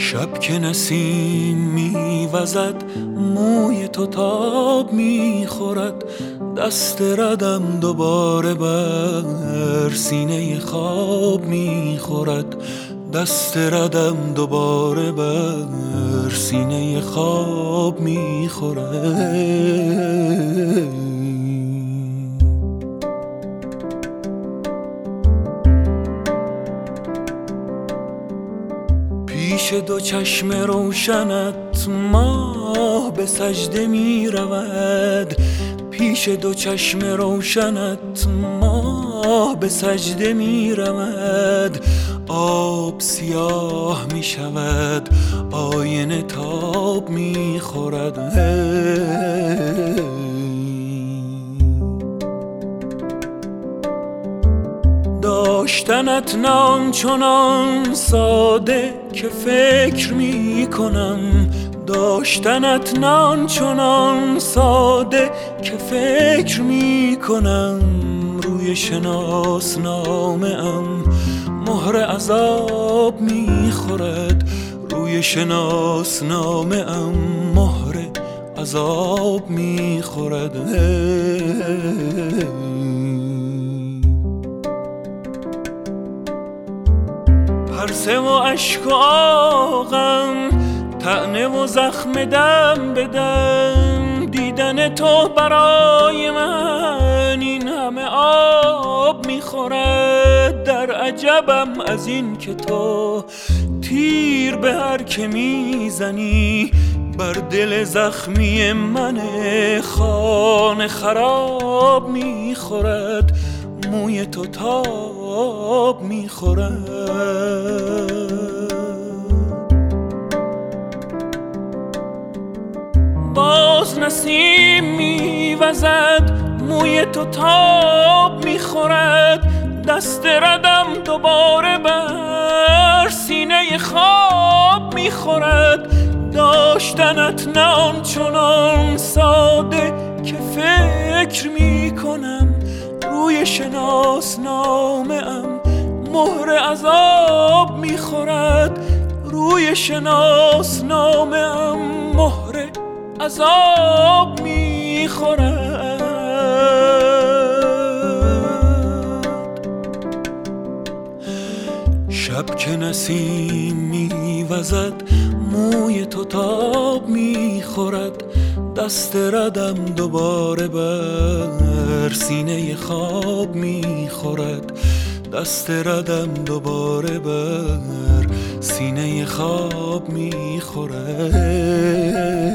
شب که نسیم میوزد موی تو تاب میخورد، دست ردم دوباره بر سینه خواب میخورد، دست ردم دوباره بر سینه خواب میخورد. پیش دو چشم روشنت ماه به سجده می رود، پیش دو چشم روشنت ماه به سجده می رود. آب سیاه می شود، آینه تاب می خورد. داشتنت نه چنان ساده که فکر می کنم، داشتنت نه چنان ساده که فکر می کنم. روی شناسنامه ام مهر عذاب می خورد، روی شناسنامه ام مهر عذاب می خورد. پرسه و اشک و آغم، طعنه و زخم دم به دم، دیدن تو برای من این همه آب میخورد. در عجبم از این که تو تیر به هر که میزنی بر دل زخمی من خانه خراب میخورد، موی تو تاب میخورد. باز نسیم میوزد موی تو تاب میخورد، دست ردم دوباره بر سینه خواب میخورد. داشتنت نه چنان ساده که فکر میکنم، روی شناسنامه ام مهر عذاب میخورد، روی شناسنامه ام مهر عذاب میخورد. شب که نسیم میوزد موی تو تاب میخورد، دست ردم دوباره بر سینه خواب میخورد، دست ردم دوباره بر سینه خواب میخورد.